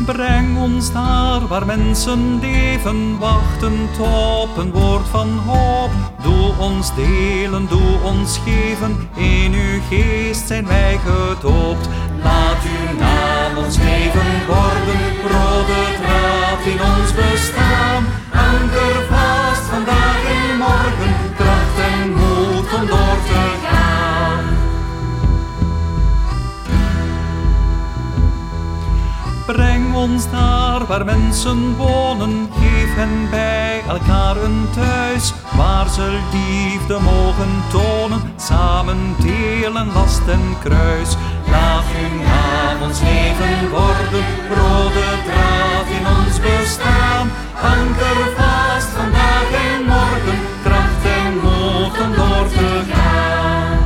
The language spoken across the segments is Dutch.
Breng ons daar waar mensen leven, wachtend op een woord van hoop. Doe ons delen, doe ons geven, in uw geest zijn wij gedoopt. Laat uw naam ons leven worden, rode draad in ons bestaan. Anker vast vandaag en morgen, kracht en moed om door te gaan. Breng ons daar waar mensen wonen, geef hen bij elkaar een thuis, waar ze liefde mogen tonen, samen delen last en kruis. Laat uw naam ons leven worden, rode draad in ons bestaan. Anker vast vandaag en morgen, kracht en moed om door te gaan.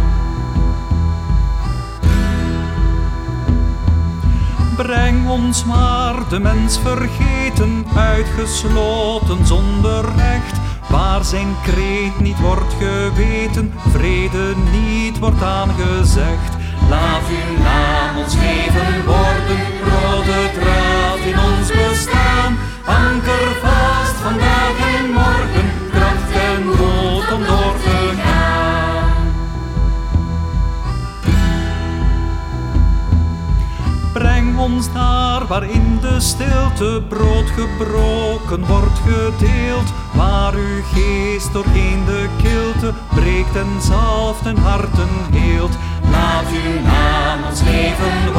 Breng ons waar de mens vergeten, uitgesloten zonder recht, waar zijn kreet niet wordt geweten, vrede niet wordt aangezegd. Laat uw naam ons leven worden, rode draad in ons bestaan. Anker vast vandaag en morgen, kracht en moed om door te gaan. Breng ons daar waar in de stilte brood gebroken wordt gedeeld, waar uw geest doorheen de kilte breekt en zalft en harten heelt. Laat uw naam ons leven